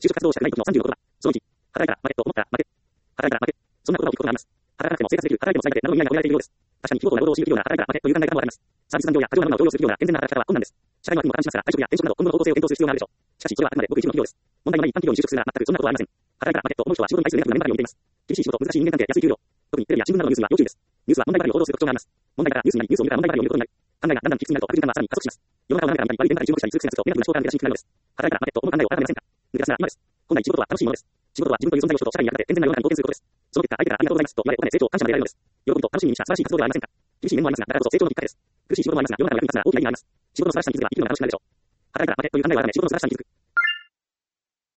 就職活動をしたくない時の30の言葉。その1、働いたら負けと思ったら負け。働いたら負け。そんな言葉を聞くことがあります。働かなくても生活できる、働いても最低などの意味合いが込められているようです。確かに規模とな労働を強いるような働いたら負けという考え方もあります。サービス産業や過剰なものを供給するような健全な働き方は困難です。社会の機能を監視しながら退職や転職など今後の方向性を検討する必要があるでしょう。しかし、それはあくまでごく一部の企業です。問題のない一般企業に就職するなら全くそんなことはありません。働いたら負けと思う人は仕事に対するネガティブなメンタルを持っています。厳しい仕事、難しい人間関係、安い給料。特にテレビや新聞などのニュースには要注意です。ニュースは問題ばかりを報道する特徴があります。問題からニュースになり、ニュースを見たら問題ばかりを見ることになり、考えがだんだん卑屈になると悪循環はさらに加速します。世の中を眺めたら悪い文化に注目したり、痛くしなくとネガティブな思考から抜け出しにくくなるのです。働いたら負けと思う考えを改めませんか。抜け出すなら今です。本来仕事は楽しいものです。仕事は自分という存在を人と社会に役立て健全な世の中に貢献することです。その結果、相手からありがとうございますと言われ、お金、成長、感謝まで得られるのです。喜びと楽しみに満ちた素晴らしい活動ではありませんか。厳しい面もありますが、だからこそ成長のきっかけです。苦しい仕事もありますが、世の中の役に立つな大きな意味があります。仕事の素晴らしさに気づけば生きるのが楽しくなるでしょう。働いたら負けという考えがあるため仕事の素晴らしさに気づく。